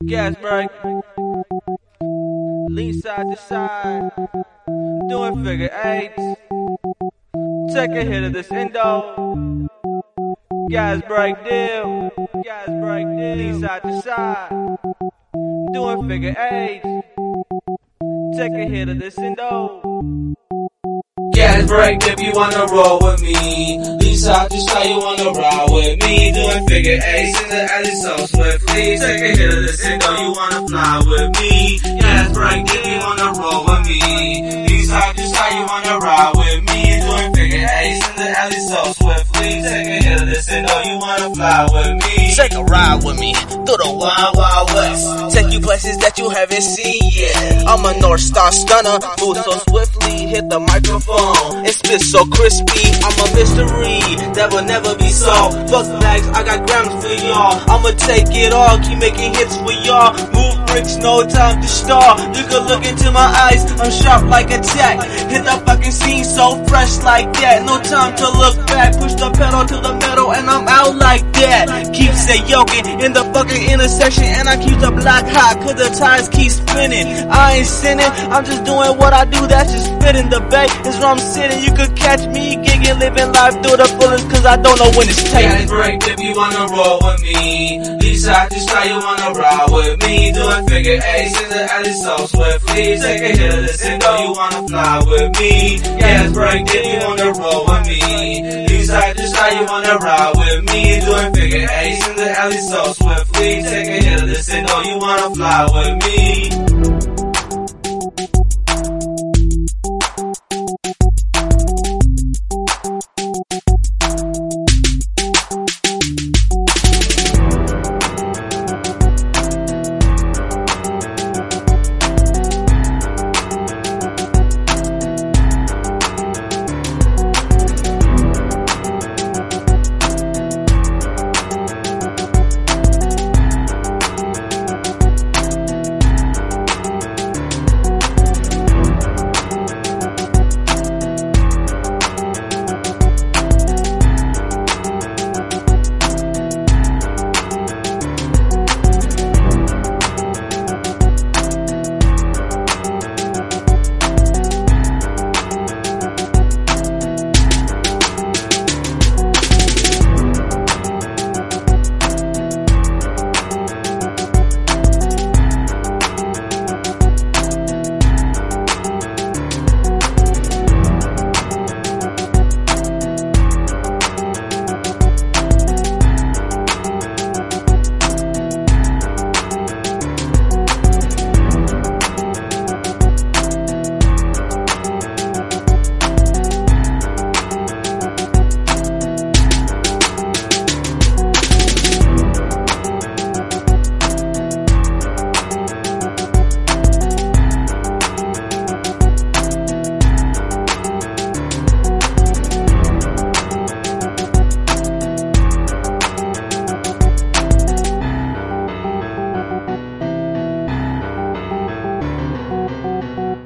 Gas break. Lean side to side. Doing figure eights. Take a hit of this endo. Gas break deal. Gas break deal. Lean side to side. Doing figure eights. Take a hit of this endo. Gas break if you wanna roll with me. Lisa, just how you wanna ride with me. Doing figure eights in the alley so swiftly. Take a hit of this endo, you wanna fly with me. Gas break if you wanna roll with me. Lisa, just how you wanna ride with me. Doing figure eights in the alley so swiftly. Take a hit of this endo, you wanna fly with me. Take a ride with me through the wild, wild west. Take you places that you haven't seen yet. I'm a North Star stunner, move so swiftly, hit the microphone. It spits so crispy, I'm a mystery that will never be solved. Fuck bags, I got grams for y'all. I'ma take it all, keep making hits for y'all. Move bricks, no time to stall. You can look into my eyes, I'm sharp like a tack. Hit the fucking scene so fresh like that. No time to look back, push the pedal to the metal and I'm out like that. Keep say yoking in the fucking intersection and I keep the block hot cause the tires keep spinning. I ain't sinning, I'm just doing what I do, that's just fitting. The bay is where I'm sitting, you could catch me gigging, living life through the fullest cause I don't know when it's taken. Gas break if you wanna roll with me. Lisa, just how you wanna ride with me. Doing figure eights in the alley so swiftly. Take a hit of this endo, you wanna fly with me. Gas break if you wanna roll with me. Lisa, just how you wanna ride with me. Doing figure eights in the alley so swiftly. Take a hit of this endo, you wanna fly with me.